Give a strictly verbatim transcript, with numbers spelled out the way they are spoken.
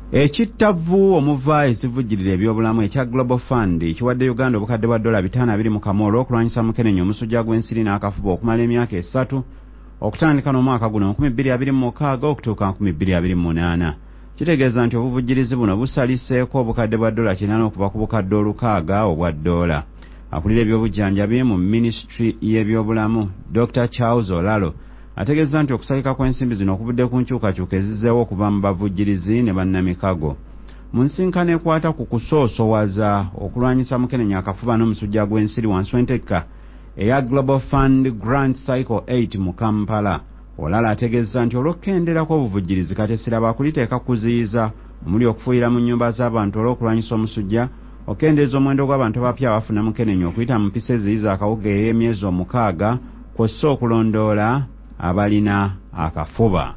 Ekittavu omuva ekivujjirira ebyobulamu ekya Global Fund kiwadde Uganda obukadde bwa dola bitaano abiri mu kamoolo okulwanyisa mukenenya omusujja gw'ensiri n'akafuba okumala emyaka esatu okutandika n'omwaka guno nkumi bbiri abiri mu mukaaga okutuuka nkumi bbiri abiri mu munaana. Kitegeeza nti obuvujjirizi buno busaliseeko obukadde bwa dola kinaana okuva ku bukadde olukaaga obwa dola. Akulira ebyobujjanjabi mu Ministry y'ebyobulamu Doctor Charles Olalo ategeeza nti okusalika kw'ensimbi zino okuvudde ku nkyukakyuka ezizzeewo okuva mu bavujjirizi ne bannamikago. Mu nsinkano ekwata ku kusoosowaza okulwanyisa mukenenya akafuba n'omusujja gw'ensiri wansi w'entegeka eya Global Fund Grant Cycle eight mu Kampala, Olala ategeeza nti olw'okukendeerako obuvujjirizi kati essira baakuliteeka kuziyiza omuli okufuuyira mu nnyumba z'abantu olw'okulwanyisa omusujja, okendeeza omuwendo gw'abantu abapya abafuna mukenenya okuyita mu mpisa eziyiza akawuka ey'emyezi omukaaga kw'ossa okulondoola abalina akafuba.